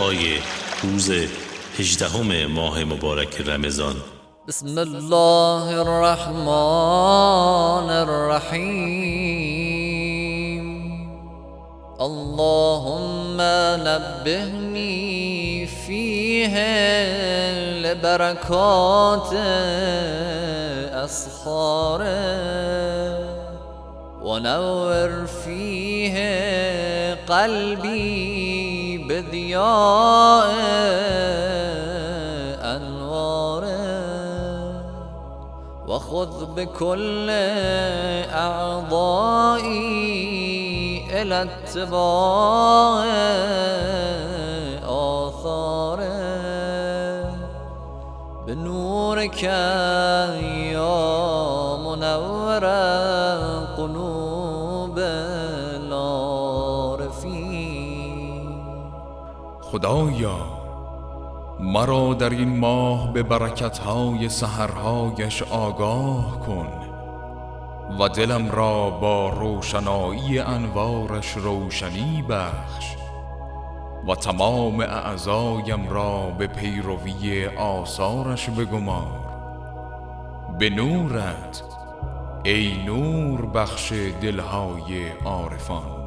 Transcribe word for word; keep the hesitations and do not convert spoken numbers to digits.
دعای روز هجدهم ماه مبارک رمضان. بسم الله الرحمن الرحیم. اللهم نبهنی فیه لبرکات اسحاره ونور فیه قلبی بضیاء انواره وخذ بكل أعضائي إلى اتباع آثاره بنورك يا منور قلوب العارفين. خدایا مرا در این ماه به برکت‌های سحرهایش آگاه کن و دلم را با روشنایی انوارش روشنی بخش و تمام اعضایم را به پیروی آثارش بگمار. به نورت ای نور بخش دلهای عارفان.